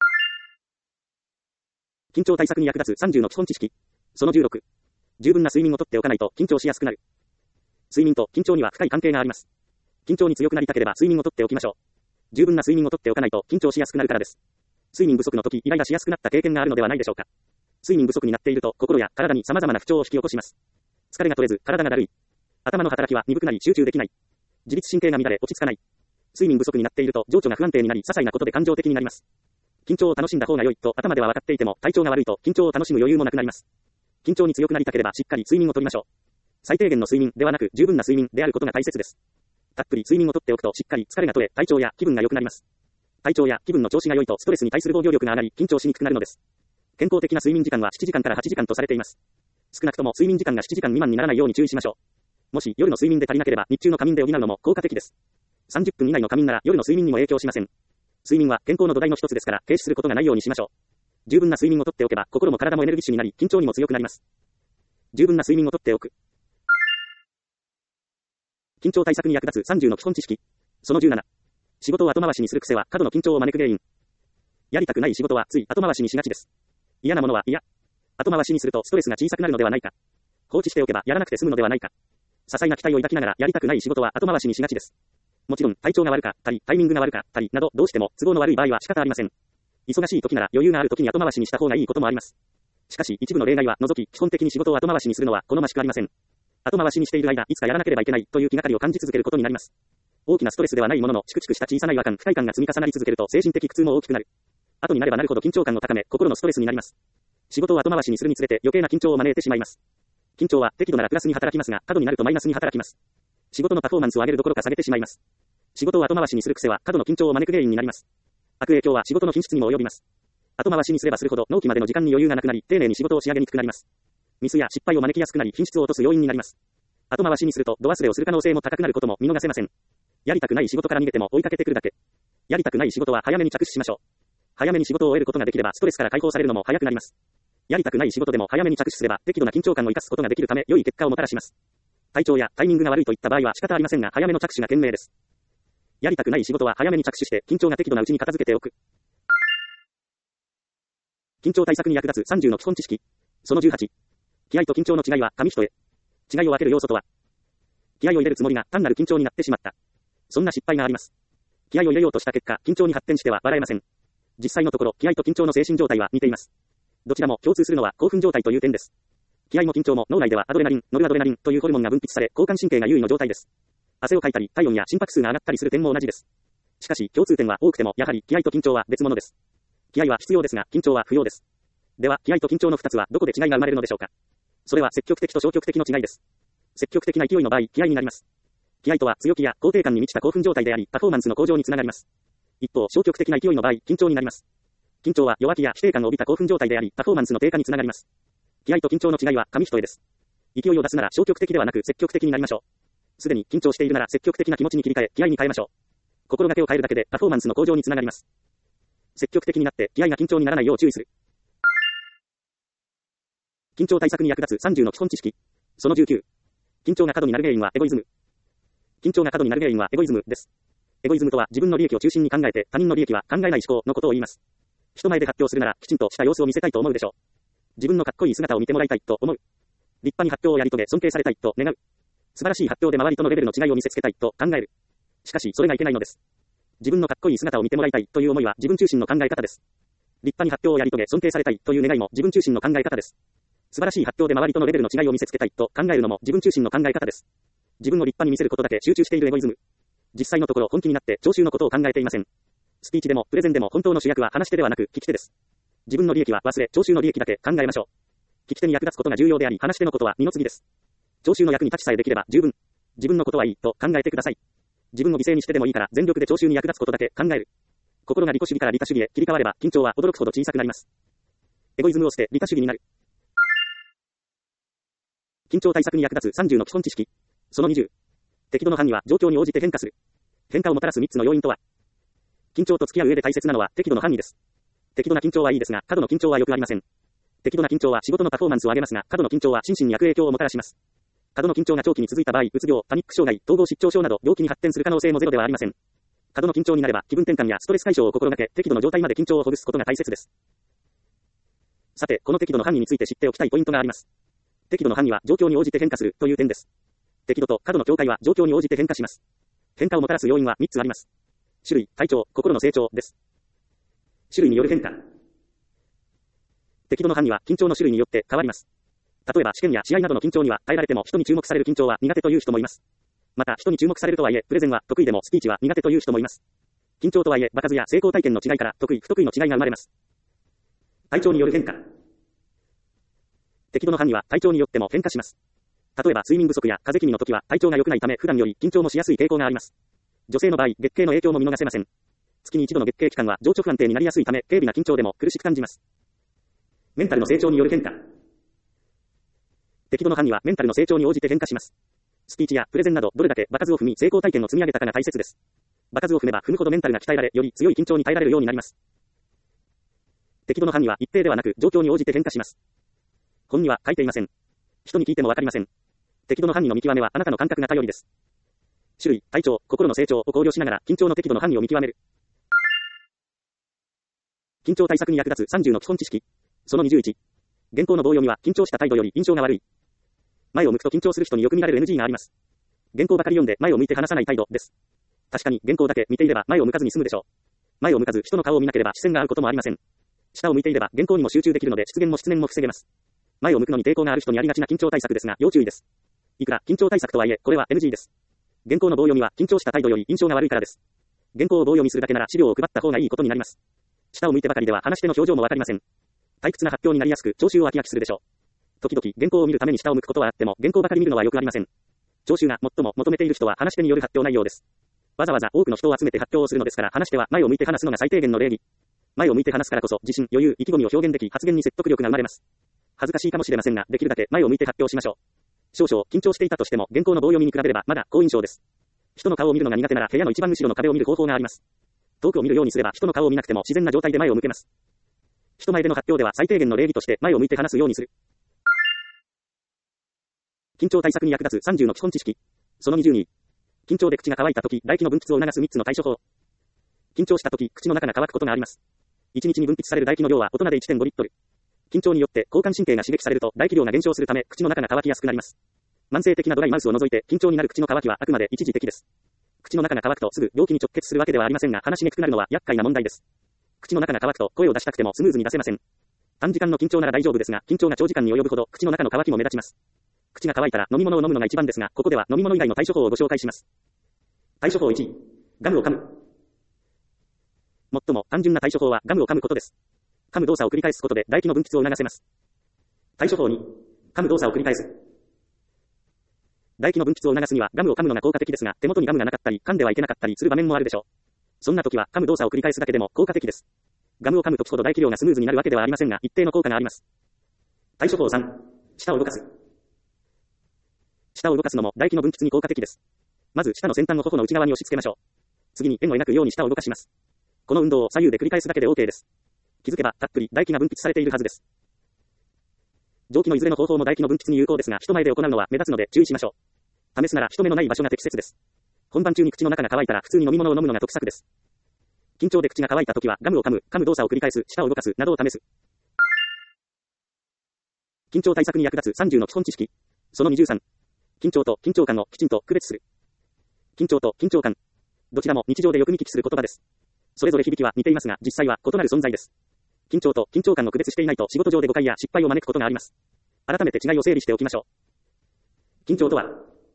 A: 緊張対策に役立つ30の基本知識。その16。十分な睡眠をとっておかないと緊張しやすくなる。睡眠と緊張には深い関係があります。緊張に強くなりたければ睡眠をとっておきましょう。十分な睡眠をとっておかないと緊張しやすくなるからです。睡眠不足の時、イライラしやすくなった経験があるのではないでしょうか。睡眠不足になっていると心や体に様々な不調を引き起こします。疲れが取れず、体がだるい。頭の働きは鈍くなり集中できない。自律神経が乱れ落ち着かない。睡眠不足になっていると情緒が不安定になり、些細なことで感情的になります。緊張を楽しんだ方が良いと頭では分かっていても、体調が悪いと緊張を楽しむ余裕もなくなります。緊張に強くなりたければしっかり睡眠をとりましょう。最低限の睡眠ではなく十分な睡眠であることが大切です。たっぷり睡眠をとっておくとしっかり疲れが取れ、体調や気分が良くなります。体調や気分の調子が良いとストレスに対する防御力が上がり、緊張しにくくなるのです。健康的な睡眠時間は7時間から8時間とされています。少なくとも睡眠時間が7時間未満にならないように注意しましょう。もし夜の睡眠で足りなければ日中の仮眠で補うのも効果的です。30分以内の仮眠なら夜の睡眠にも影響しません。睡眠は健康の土台の一つですから、軽視することがないようにしましょう。十分な睡眠をとっておけば、心も体もエネルギッシュになり、緊張にも強くなります。十分な睡眠をとっておく。緊張対策に役立つ30の基本知識。その17。仕事を後回しにする癖は過度の緊張を招く原因。やりたくない仕事はつい後回しにしがちです。嫌なものは嫌。後回しにするとストレスが小さくなるのではないか。放置しておけばやらなくて済むのではないか。些細な期待を抱きながらやりたくない仕事は後回しにしがちです。もちろん体調が悪かったり、タイミングが悪かったりなどどうしても都合の悪い場合は仕方ありません。忙しい時なら余裕がある時に後回しにした方がいいこともあります。しかし一部の例外は除き、基本的に仕事を後回しにするのは好ましくありません。後回しにしている間、いつかやらなければいけないという気がかりを感じ続けることになります。大きなストレスではないものの、チクチクした小さな違和感、不快感が積み重なり続けると精神的苦痛も大きくなる。後になればなるほど緊張感を高め、心のストレスになります。仕事を後回しにするにつれて余計な緊張を招いてしまいます。緊張は適度ならプラスに働きますが、過度になるとマイナスに働きます。仕事のパフォーマンスを上げるどころか下げてしまいます。仕事を後回しにする癖は過度の緊張を招く原因になります。悪影響は仕事の品質にも及びます。後回しにすればするほど納期までの時間に余裕がなくなり、丁寧に仕事を仕上げにくくなります。ミスや失敗を招きやすくなり、品質を落とす要因になります。後回しにすると度忘れをする可能性も高くなることも見逃せません。やりたくない仕事から逃げても追いかけてくるだけ。やりたくない仕事は早めに着手しましょう。早めに仕事を終えることができればストレスから解放されるのも早くなります。やりたくない仕事でも早めに着手すれば適度な緊張感を生かすことができるため良い結果をもたらします。体調やタイミングが悪いといった場合は仕方ありませんが早めの着手が賢明です。やりたくない仕事は早めに着手して緊張が適度なうちに片付けておく。緊張対策に役立つ30の基本知識。 その18。気合と緊張の違いは紙一重。違いを分ける要素とは、気合を入れるつもりが単なる緊張になってしまった。そんな失敗があります。気合を入れようとした結果、緊張に発展しては笑えません。実際のところ、気合と緊張の精神状態は似ています。どちらも共通するのは興奮状態という点です。気合も緊張も脳内ではアドレナリン、ノルアドレナリンというホルモンが分泌され、交感神経が優位の状態です。汗をかいたり、体温や心拍数が上がったりする点も同じです。しかし、共通点は多くても、やはり気合と緊張は別物です。気合は必要ですが、緊張は不要です。では、気合と緊張の2つはどこで違いが生まれるのでしょうか。それは積極的と消極的の違いです。積極的な勢いの場合、気合になります。気合とは強気や肯定感に満ちた興奮状態であり、パフォーマンスの向上につながります。一方、消極的な勢いの場合、緊張になります。緊張は弱気や否定感を帯びた興奮状態であり、パフォーマンスの低下につながります。気合と緊張の違いは紙一重です。勢いを出すなら消極的ではなく積極的になりましょう。すでに緊張しているなら積極的な気持ちに切り替え、気合に変えましょう。心がけを変えるだけでパフォーマンスの向上につながります。積極的になって気合が緊張にならないよう注意する。緊張対策に役立つ30の基本知識。その19。緊張が過度になる原因はエゴイズム。緊張が過度になる原因はエゴイズムです。エゴイズムとは自分の利益を中心に考えて他人の利益は考えない思考のことを言います。人前で発表するならきちんとした様子を見せたいと思うでしょう。自分のかっこいい姿を見てもらいたいと思う。立派に発表をやり遂げ尊敬されたいと願う。素晴らしい発表で周りとのレベルの違いを見せつけたいと考える。しかしそれがいけないのです。自分のかっこいい姿を見てもらいたいという思いは自分中心の考え方です。立派に発表をやり遂げ尊敬されたいという願いも自分中心の考え方です。素晴らしい発表で周りとのレベルの違いを見せつけたいと考えるのも自分中心の考え方です。自分を立派に見せることだけ集中しているエゴイズム。実際のところ本気になって聴衆のことを考えていません。スピーチでもプレゼンでも本当の主役は話し手ではなく聞き手です。自分の利益は忘れ聴衆の利益だけ考えましょう。聞き手に役立つことが重要であり、話し手のことは二の次です。聴衆の役に立ちさえできれば十分。自分のことはいいと考えてください。自分を犠牲にしてでもいいから全力で聴衆に役立つことだけ考える。心が利己主義から利他主義へ切り替われば緊張は驚くほど小さくなります。エゴイズムを捨て利他主義になる。緊張対策に役立つ30の基本知識。その20。適度の範囲は状況に応じて変化する。変化をもたらす3つの要因とは。緊張と付き合う上で大切なのは適度の範囲です。適度な緊張はいいですが、過度の緊張は良くありません。適度な緊張は仕事のパフォーマンスを上げますが、過度の緊張は心身に悪影響をもたらします。過度の緊張が長期に続いた場合、うつ病、パニック障害、統合失調症など病気に発展する可能性もゼロではありません。過度の緊張になれば気分転換やストレス解消を心がけ、適度の状態まで緊張をほぐすことが大切です。さて、この適度の範囲について知っておきたいポイントがあります。適度の範囲は状況に応じて変化するという点です。適度と過度の境界は状況に応じて変化します。変化をもたらす要因は3つあります。種類、体調、心の成長です。種類による変化。適度の範囲は緊張の種類によって変わります。例えば試験や試合などの緊張には耐えられても人に注目される緊張は苦手という人もいます。また人に注目されるとはいえプレゼンは得意でもスピーチは苦手という人もいます。緊張とはいえ場数や成功体験の違いから得意不得意の違いが生まれます。体調による変化。適度の範囲は体調によっても変化します。例えば睡眠不足や風邪気味の時は体調が良くないため普段より緊張もしやすい傾向があります。女性の場合、月経の影響も見逃せません。月に一度の月経期間は情緒不安定になりやすいため軽微な緊張でも苦しく感じます。メンタルの成長による変化。適度の範囲はメンタルの成長に応じて変化します。スピーチやプレゼンなどどれだけ場数を踏み成功体験を積み上げたかが大切です。場数を踏めば踏むほどメンタルが鍛えられ、より強い緊張に耐えられるようになります。適度の範囲は一定ではなく状況に応じて変化します。本には書いていません。人に聞いてもわかりません。適度の範囲の見極めはあなたの感覚が頼りです。種類、体調、心の成長を考慮しながら緊張の適度の範囲を見極める。緊張対策に役立つ30の基本知識。その21。原稿の棒読みは緊張した態度より印象が悪い。前を向くと緊張する人によく見られる NG があります。原稿ばかり読んで前を向いて話さない態度です。確かに原稿だけ見ていれば前を向かずに済むでしょう。前を向かず人の顔を見なければ視線が合うこともありません。下を向いていれば原稿にも集中できるので失言も失念も防げます。前を向くのに抵抗がある人にありがちな緊張対策ですが要注意です。いくら緊張対策とはいえこれは NG です。原稿の棒読みは緊張した態度より印象が悪いからです。原稿を棒読みするだけなら資料を配った方がいいことになります。下を向いてばかりでは話し手の表情もわかりません。退屈な発表になりやすく聴衆を飽き飽きするでしょう。時々原稿を見るために下を向くことはあっても原稿ばかり見るのはよくありません。聴衆が最も求めている人は話し手による発表内容です。わざわざ多くの人を集めて発表をするのですから話し手は前を向いて話すのが最低限の礼儀。前を向いて話すからこそ自信、余裕、意気込みを表現でき発言に説得力が生まれます。恥ずかしいかもしれませんができるだけ前を向いて発表しましょう。少々緊張していたとしても原稿の棒読みに比べればまだ好印象です。人の顔を見るのが苦手なら部屋の一番後ろの壁を見る方法があります。遠くを見るようにすれば人の顔を見なくても自然な状態で前を向けます。人前での発表では最低限の礼儀として前を向いて話すようにする。緊張対策に役立つ30の基本知識。その22。緊張で口が乾いたとき、唾液の分泌を促す3つの対処法。緊張したとき、口の中が乾くことがあります。1日に分泌される唾液の量は大人で 1.5 リットル。 緊張によって交感神経が刺激されると唾液量が減少するため口の中が乾きやすくなります。慢性的なドライマウスを除いて緊張になる口の乾きはあくまで一時的です。口の中が乾くとすぐ病気に直結するわけではありませんが、話しにくくなるのは厄介な問題です。口の中が乾くと声を出したくてもスムーズに出せません。短時間の緊張なら大丈夫ですが、緊張が長時間に及ぶほど口の中の乾きも目立ちます。口が乾いたら飲み物を飲むのが一番ですが、ここでは飲み物以外の対処法をご紹介します。対処法1、ガムを噛む。最も単純な対処法はガムを噛むことです。噛む動作を繰り返すことで唾液の分泌を促せます。対処法2、噛む動作を繰り返す。唾液の分泌を促すにはガムを噛むのが効果的ですが、手元にガムがなかったり、噛んではいけなかったりする場面もあるでしょう。そんな時は噛む動作を繰り返すだけでも効果的です。ガムを噛む時ほど唾液量がスムーズになるわけではありませんが、一定の効果があります。対処法3、舌を動かす。舌を動かすのも唾液の分泌に効果的です。まず舌の先端を頬の内側に押し付けましょう。次に円を描くように舌を動かします。この運動を左右で繰り返すだけで OK です。気づけばたっぷり唾液が分泌されているはずです。上記のいずれの方法も唾液の分泌に有効ですが、人前で行うのは目立つので注意しましょう。試すなら人目のない場所が適切です。本番中に口の中が乾いたら普通に飲み物を飲むのが得策です。緊張で口が乾いた時はガムを噛む動作を繰り返す、舌を動かすなどを試す。緊張対策に役立つ30の基本知識。その23。緊張と緊張感をきちんと区別する。緊張と緊張感。どちらも日常でよく見聞きする言葉です。それぞれ響きは似ていますが、実際は異なる存在です。緊張と緊張感を区別していないと仕事上で誤解や失敗を招くことがあります。改めて違いを整理しておきましょう。緊張とは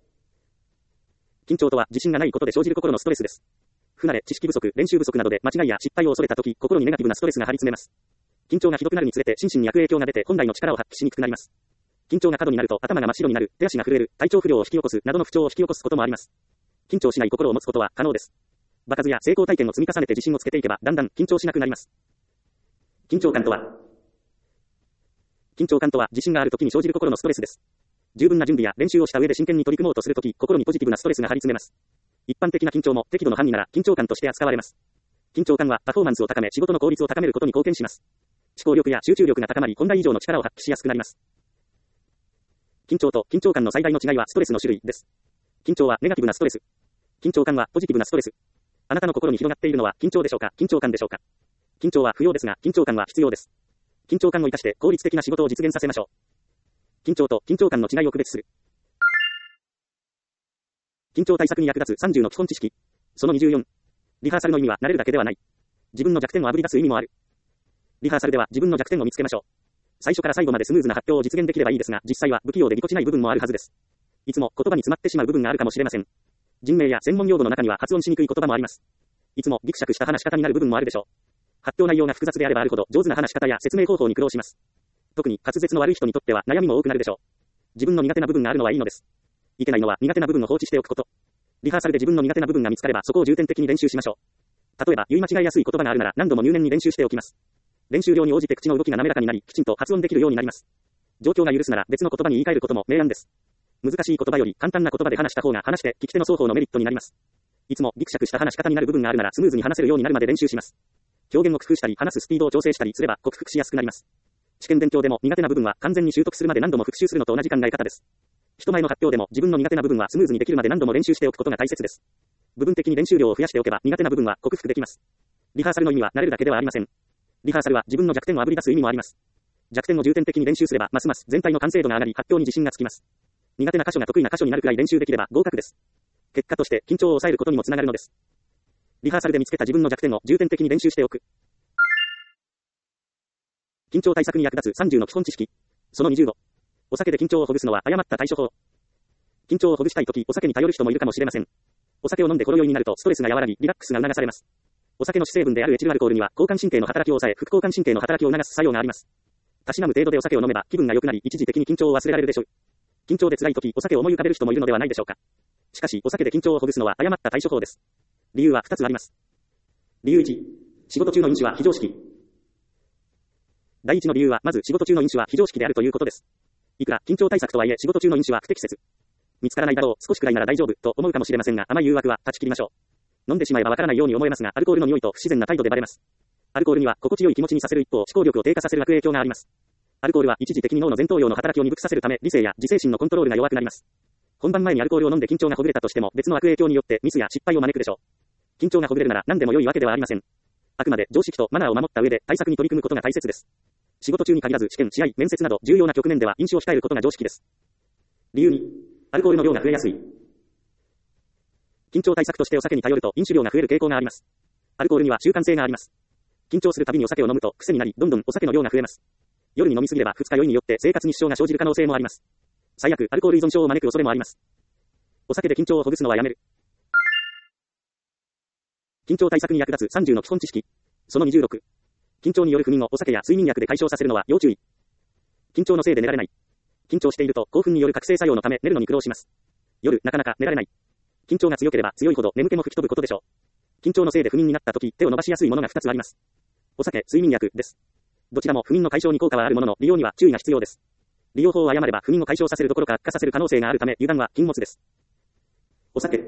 A: 自信がないことで生じる心のストレスです。不慣れ、知識不足、練習不足などで間違いや失敗を恐れたとき、心にネガティブなストレスが張り詰めます。緊張がひどくなるにつれて心身に悪影響が出て本来の力を発揮しにくくなります。緊張が過度になると頭が真っ白になる、手足が震える、体調不良を引き起こすなどの不調を引き起こすこともあります。緊張しない心を持つことは可能です。場数や成功体験を積み重ねて自信をつけていけばだんだん緊張しなくなります。緊張感とは自信があるときに生じる心のストレスです。十分な準備や練習をした上で真剣に取り組もうとするとき、心にポジティブなストレスが張り詰めます。一般的な緊張も適度の範囲なら緊張感として扱われます。緊張感はパフォーマンスを高め仕事の効率を高めることに貢献します。思考力や集中力が高まり本来以上の力を発揮しやすくなります。緊張と緊張感の最大の違いはストレスの種類です。緊張はネガティブなストレス。緊張感はポジティブなストレス。あなたの心に広がっているのは緊張でしょうか、緊張感でしょうか。緊張は不要ですが、緊張感は必要です。緊張感を生かして効率的な仕事を実現させましょう。緊張と緊張感の違いを区別する。緊張対策に役立つ30の基本知識。その24。リハーサルの意味は慣れるだけではない。自分の弱点をあぶり出す意味もある。リハーサルでは自分の弱点を見つけましょう。最初から最後までスムーズな発表を実現できればいいですが、実際は不器用でぎこちない部分もあるはずです。いつも言葉に詰まってしまう部分があるかもしれません。人名や専門用語の中には発音しにくい言葉もあります。いつもギクシャクした話し方になる部分もあるでしょう。発表内容が複雑であればあるほど上手な話し方や説明方法に苦労します。特に滑舌の悪い人にとっては悩みも多くなるでしょう。自分の苦手な部分があるのはいいのです。いけないのは苦手な部分を放置しておくこと。リハーサルで自分の苦手な部分が見つかればそこを重点的に練習しましょう。例えば言い間違いやすい言葉があるなら何度も入念に練習しておきます。練習量に応じて口の動きが滑らかになり、きちんと発音できるようになります。状況が許すなら別の言葉に言い換えることも明暗です。難しい言葉より簡単な言葉で話した方が話して聞き手の双方のメリットになります。いつもギクシャクした話し方になる部分があるならスムーズに話せるようになるまで練習します。表現を工夫したり話すスピードを調整したりすれば克服しやすくなります。試験勉強でも苦手な部分は完全に習得するまで何度も復習するのと同じ考え方です。人前の発表でも自分の苦手な部分はスムーズにできるまで何度も練習しておくことが大切です。部分的に練習量を増やしておけば苦手な部分は克服できます。リハーサルの意味は慣れるだけではありません。リハーサルは自分の弱点をあぶり出す意味もあります。弱点を重点的に練習すればますます全体の完成度が上がり発表に自信がつきます。苦手な箇所が得意な箇所になるくらい練習できれば合格です。結果として緊張を抑えることにもつながるのです。リハーサルで見つけた自分の弱点を重点的に練習しておく。緊張対策に役立つ30の基本知識。その20度。お酒で緊張をほぐすのは誤った対処法。緊張をほぐしたいとき、お酒に頼る人もいるかもしれません。お酒を飲んでほろ酔いになるとストレスが和らぎ、リラックスが促されます。お酒の主成分であるエチルアルコールには交感神経の働きを抑え、副交感神経の働きを促す作用があります。たしなむ程度でお酒を飲めば気分が良くなり、一時的に緊張を忘れられるでしょう。緊張で辛いとき、お酒を思い浮かべる人もいるのではないでしょうか。しかし、お酒で緊張をほぐすのは誤った対処法です。理由は2つあります。理由1、仕事中の飲酒は非常識。第一の理由は、まず仕事中の飲酒は非常識であるということです。いくら緊張対策とはいえ仕事中の飲酒は不適切。見つからないだろう、少しくらいなら大丈夫、と思うかもしれませんが、甘い誘惑は断ち切りましょう。飲んでしまえばわからないように思えますが、アルコールの匂いと不自然な態度でバレます。アルコールには心地よい気持ちにさせる一方、思考力を低下させる悪影響があります。アルコールは一時的に脳の前頭葉の働きを鈍くさせるため、理性や自制心のコントロールが弱くなります。本番前にアルコールを飲んで緊張がほぐれたとしても、別の悪影響によってミスや失敗を招くでしょう。緊張がほぐれるなら何でも良いわけではありません。あくまで常識とマナーを守った上で対策に取り組むことが大切です。 仕事中に限らず試験、試合、面接など重要な局面では飲酒を控えることが常識です。理由2、アルコールの量が増えやすい。緊張対策としてお酒に頼ると飲酒量が増える傾向があります。アルコールには習慣性があります。緊張するたびにお酒を飲むと癖になり、どんどんお酒の量が増えます。夜に飲みすぎれば二日酔いによって生活に支障が生じる可能性もあります。最悪、アルコール依存症を招く恐れもあります。お酒で緊張をほぐすのはやめる。緊張対策に役立つ30の基本知識。その26。緊張による不眠をお酒や睡眠薬で解消させるのは要注意。緊張のせいで寝られない。緊張していると興奮による覚醒作用のため寝るのに苦労します。夜、なかなか寝られない。緊張が強ければ強いほど眠気も吹き飛ぶことでしょう。緊張のせいで不眠になった時、手を伸ばしやすいものが2つあります。お酒、睡眠薬です。どちらも不眠の解消に効果はあるものの、利用には注意が必要です。利用法を誤れば不眠を解消させるどころか悪化させる可能性があるため、油断は禁物です。お酒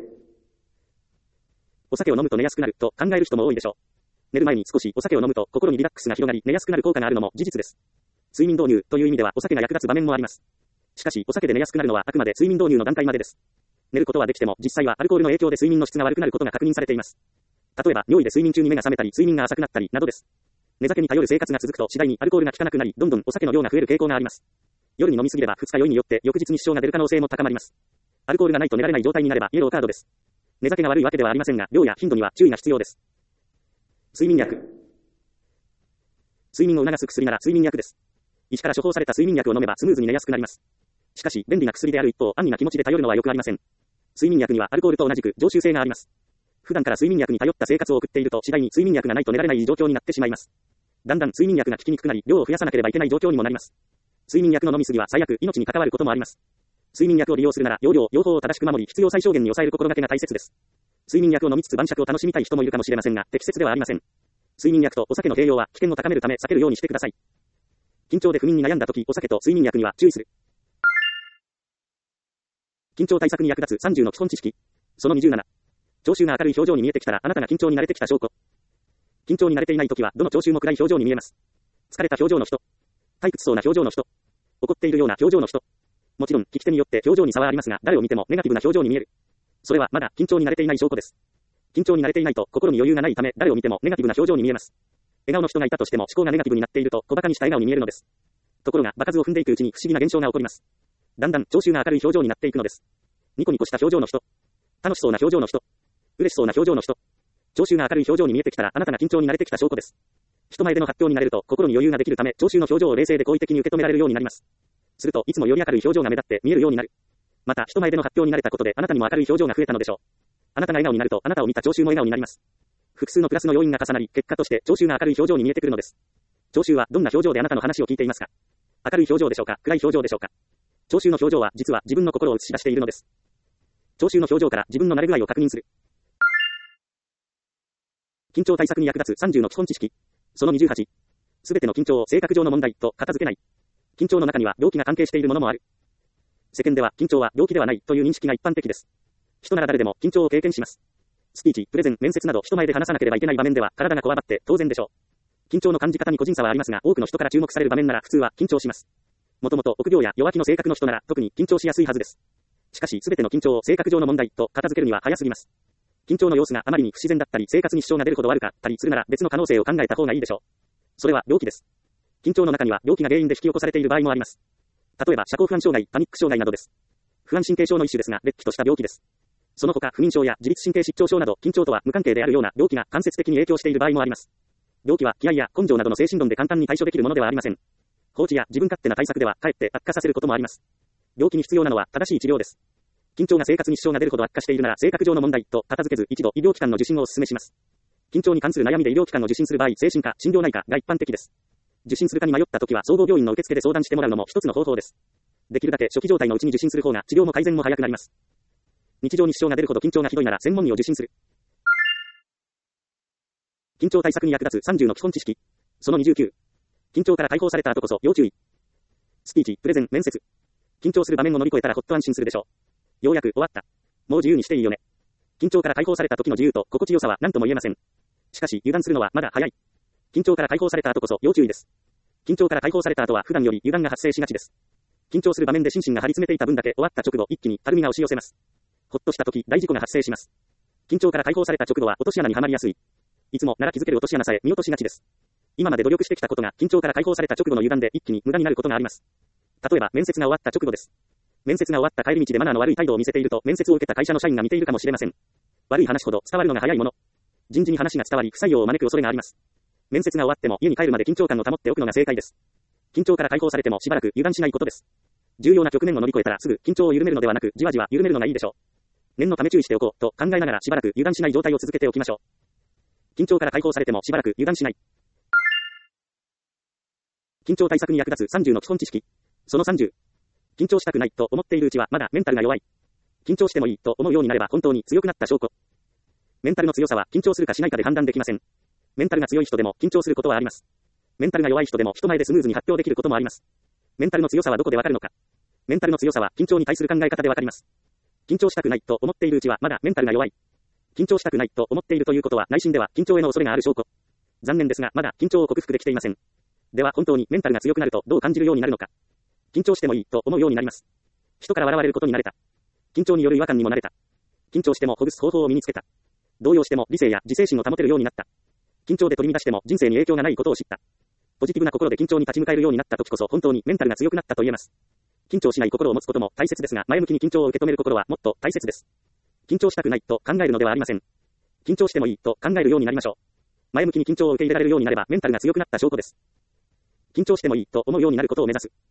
A: を飲むと寝やすくなると考える人も多いでしょう。寝る前に少しお酒を飲むと心にリラックスが広がり寝やすくなる効果があるのも事実です。睡眠導入という意味ではお酒が役立つ場面もあります。しかしお酒で寝やすくなるのはあくまで睡眠導入の段階までです。寝ることはできても実際はアルコールの影響で睡眠の質が悪くなることが確認されています。例えば尿意で睡眠中に目が覚めたり睡眠が浅くなったりなどです。寝酒に頼る生活が続くと次第にアルコールが効かなくなりどんどんお酒の量が増える傾向があります。夜に飲みすぎれば二日酔いによって翌日に支障が出る可能性も高まります。アルコールがないと寝られない状態になればイエローカードです。寝酒が悪いわけではありませんが量や頻度には注意が必要です。睡眠薬。睡眠を促す薬なら睡眠薬です。医師から処方された睡眠薬を飲めばスムーズに寝やすくなります。しかし便利な薬である一方安易な気持ちで頼るのは良くありません。睡眠薬にはアルコールと同じく常習性があります。普段から睡眠薬に頼った生活を送っていると次第に睡眠薬がないと寝られない状況になってしまいます。だんだん睡眠薬が効きにくくなり量を増やさなければいけない状況にもなります。睡眠薬の飲みすぎは最悪命に関わることもあります。睡眠薬を利用するなら用量法を正しく守り必要最小限に抑える心がけが大切です。睡眠薬を飲みつつ晩酌を楽しみたい人もいるかもしれませんが適切ではありません。睡眠薬とお酒の併用は危険を高めるため避けるようにしてください。緊張で不眠に悩んだ時お酒と睡眠薬には注意する。緊張対策に役立つ30の基本知識。その27。聴衆が明るい表情に見えてきたらあなたが緊張に慣れてきた証拠。緊張に慣れていない時はどの聴衆も暗い表情に見えます。疲れた表情の人。退屈そうな表情の人。怒っているような表情の人。もちろん聞き手によって表情に差はありますが誰を見てもネガティブな表情に見える。それはまだ緊張に慣れていない証拠です。緊張に慣れていないと心に余裕がないため誰を見てもネガティブな表情に見えます。笑顔の人がいたとしても思考がネガティブになっていると小馬鹿にした笑顔に見えるのです。ところが場数を踏んでいくうちに不思議な現象が起こります。だんだん聴衆が明るい表情になっていくのです。ニコニコした表情の人。楽しそうな表情の人。嬉しそうな表情の人。聴衆が明るい表情に見えてきたらあなたが緊張に慣れてきた証拠です。人前での発表になれると心に余裕ができるため聴衆の表情を冷静で好意的に受け止められるようになります。するといつもより明るい表情が目立って見えるようになる。また人前での発表に慣れたことであなたにも明るい表情が増えたのでしょう。あなたが笑顔になるとあなたを見た聴衆も笑顔になります。複数のプラスの要因が重なり結果として聴衆が明るい表情に見えてくるのです。聴衆はどんな表情であなたの話を聞いていますか？明るい表情でしょうか？暗い表情でしょうか？聴衆の表情は実は自分の心を映し出しているのです。聴衆の表情から自分の慣れ具合を確認する。緊張対策に役立つ30の基本知識。その28。すべての緊張を性格上の問題と片付けない。緊張の中には病気が関係しているものもある。世間では緊張は病気ではないという認識が一般的です。人なら誰でも緊張を経験します。スピーチ、プレゼン、面接など人前で話さなければいけない場面では体がこわばって当然でしょう。緊張の感じ方に個人差はありますが多くの人から注目される場面なら普通は緊張します。もともと臆病や弱気の性格の人なら特に緊張しやすいはずです。しかしすべての緊張を性格上の問題と片付けるには早すぎます。緊張の様子があまりに不自然だったり生活に支障が出るほど悪かったりするなら別の可能性を考えた方がいいでしょう。それは病気です。緊張の中には病気が原因で引き起こされている場合もあります。例えば社交不安障害、パニック障害などです。不安神経症の一種ですがれっきとした病気です。その他不眠症や自律神経失調症など緊張とは無関係であるような病気が間接的に影響している場合もあります。病気は気合や根性などの精神論で簡単に対処できるものではありません。放置や自分勝手な対策ではかえって悪化させることもあります。病気に必要なのは正しい治療です。緊張が生活に支障が出るほど悪化しているなら性格上の問題と片付けず一度医療機関の受診をお勧めします。緊張に関する悩みで医療機関を受診する場合精神科、心療内科が一般的です。受診するかに迷った時は総合病院の受付で相談してもらうのも一つの方法です。できるだけ初期状態のうちに受診する方が治療も改善も早くなります。日常に支障が出るほど緊張がひどいなら専門医を受診する。緊張対策に役立つ30の基本知識。その29。緊張から解放された後こそ要注意。スピーチ、プレゼン、面接。緊張する場面を乗り越えたらほっと安心するでしょう。ようやく終わった。もう自由にしていいよね。緊張から解放された時の自由と心地よさは何とも言えません。しかし油断するのはまだ早い。緊張から解放された後こそ要注意です。緊張から解放された後は普段より油断が発生しがちです。緊張する場面で心身が張り詰めていた分だけ終わった直後一気にたるみが押し寄せます。ほっとした時大事故が発生します。緊張から解放された直後は落とし穴にはまりやすい。いつもなら気づける落とし穴さえ見落としがちです。 今まで努力してきたことが緊張から解放された直後の油断で一気に無駄になることがあります。例えば、面接が終わった直後です。面接が終わった帰り道でマナーの悪い態度を見せていると、面接を受けた会社の社員が見ているかもしれません。悪い話ほど伝わるのが早いもの。人事に話が伝わり、不採用を招く恐れがあります。面接が終わっても家に帰るまで緊張感を保っておくのが正解です。緊張から解放されてもしばらく油断しないことです。重要な局面を乗り越えたらすぐ緊張を緩めるのではなく、じわじわ緩めるのがいいでしょう。念のため注意しておこうと考えながらしばらく油断しない状態を続けておきましょう。緊張から解放されてもしばらく油断しない。緊張対策に役立つ30の基本知識。その30。緊張したくないと思っているうちはまだメンタルが弱い。緊張してもいいと思うようになれば本当に強くなった証拠。メンタルの強さは緊張するかしないかで判断できません。メンタルが強い人でも緊張することはあります。メンタルが弱い人でも人前でスムーズに発表できることもあります。メンタルの強さはどこでわかるのか。メンタルの強さは緊張に対する考え方でわかります。緊張したくないと思っているうちはまだメンタルが弱い。緊張したくないと思っているということは内心では緊張への恐れがある証拠。残念ですがまだ緊張を克服できていません。では本当にメンタルが強くなるとどう感じるようになるのか。緊張してもいいと思うようになります。人から笑われることに慣れた。緊張による違和感にも慣れた。緊張してもほぐす方法を身につけた。動揺しても理性や自制心を保てるようになった。緊張で取り乱しても人生に影響がないことを知った。ポジティブな心で緊張に立ち向かえるようになった時こそ本当にメンタルが強くなったと言えます。緊張しない心を持つことも大切ですが、前向きに緊張を受け止める心はもっと大切です。緊張したくないと考えるのではありません。緊張してもいいと考えるようになりましょう。前向きに緊張を受け入れられるようになればメンタルが強くなった証拠です。緊張してもいいと思うようになることを目指す。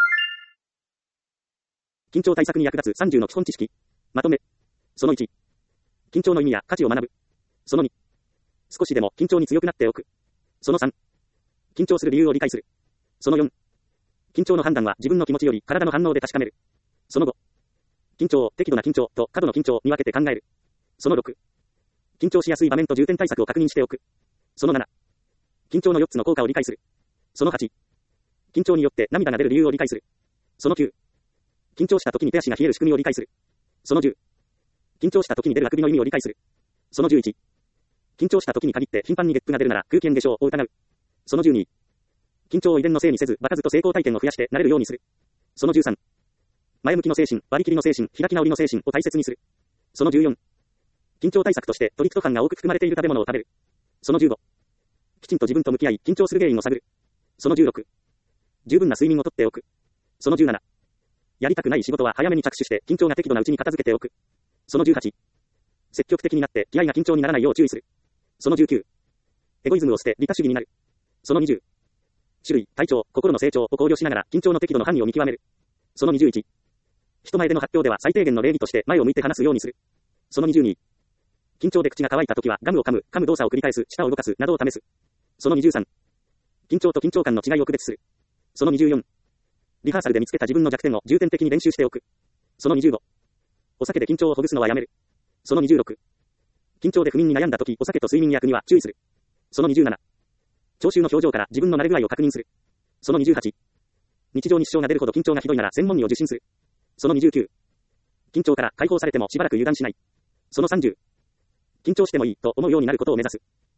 A: 緊張対策に役立つ30の基本知識。まとめ。その1。緊張の意味や価値を学ぶ。その2。少しでも緊張に強くなっておく。その3。緊張する理由を理解する。その4。緊張の判断は自分の気持ちより体の反応で確かめる。その5。緊張を適度な緊張と過度の緊張に分けて考える。その6。緊張しやすい場面と重点対策を確認しておく。その7。緊張の4つの効果を理解する。その8。緊張によって涙が出る理由を理解する。その9。緊張した時に手足が冷える仕組みを理解する。その10。緊張した時に出るあくびの意味を理解する。その11。緊張した時に限って頻繁にゲップが出るなら空気炎でしょうを疑う。その12。緊張を遺伝のせいにせず、場数と成功体験を増やして慣れるようにする。その13。前向きの精神、割り切りの精神、開き直りの精神を大切にする。その14。緊張対策としてトリプトファンが多く含まれている食べ物を食べる。その15。きちんと自分と向き合い、緊張する原因を探る。その16。十分な睡眠をとっておく。その17。やりたくない仕事は早めに着手して緊張が適度なうちに片付けておく。その18。積極的になって気合が緊張にならないよう注意する。その19。エゴイズムを捨て利他主義になる。その20。種類、体調、心の成長を考慮しながら緊張の適度の範囲を見極める。その21。人前での発表では最低限の礼儀として前を向いて話すようにする。その22。緊張で口が乾いた時はガムを噛む動作を繰り返す、舌を動かすなどを試す。その23。緊張と緊張感の違いを区別する。その24。リハーサルで見つけた自分の弱点を重点的に練習しておく。その25。お酒で緊張をほぐすのはやめる。その26。緊張で不眠に悩んだ時、お酒と睡眠薬には注意する。その27。聴衆の表情から自分の慣れ具合を確認する。その28。日常に支障が出るほど緊張がひどいなら専門医を受診する。その29。緊張から解放されてもしばらく油断しない。その30。緊張してもいいと思うようになることを目指す。